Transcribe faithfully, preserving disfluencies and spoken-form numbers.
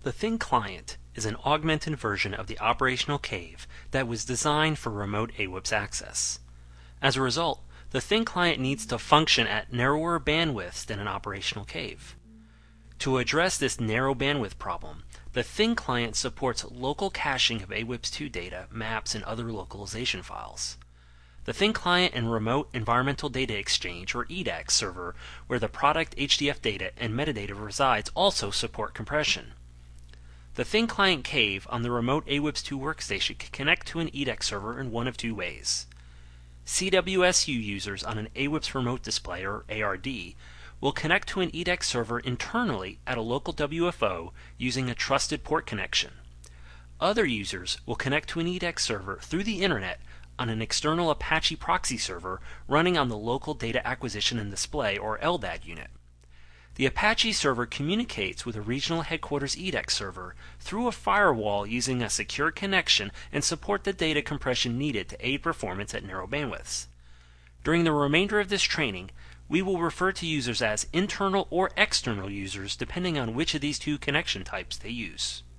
The Thin Client is an augmented version of the operational cave that was designed for remote A W I P S access. As a result, the Thin Client needs to function at narrower bandwidths than an operational cave. To address this narrow bandwidth problem, the Thin Client supports local caching of A W I P S two data, maps, and other localization files. The Thin Client and Remote Environmental Data Exchange, or E D E X server, where the product H D F data and metadata resides, also support compression. The Thin Client Cave on the remote A W I P S two workstation can connect to an E D E X server in one of two ways. C W S U users on an A W I P S remote display, or A R D, will connect to an E D E X server internally at a local W F O using a trusted port connection. Other users will connect to an E D E X server through the internet on an external Apache proxy server running on the local data acquisition and display, or L D A D unit. The Apache server communicates with a regional headquarters E D E X server through a firewall using a secure connection and support the data compression needed to aid performance at narrow bandwidths. During the remainder of this training, we will refer to users as internal or external users depending on which of these two connection types they use.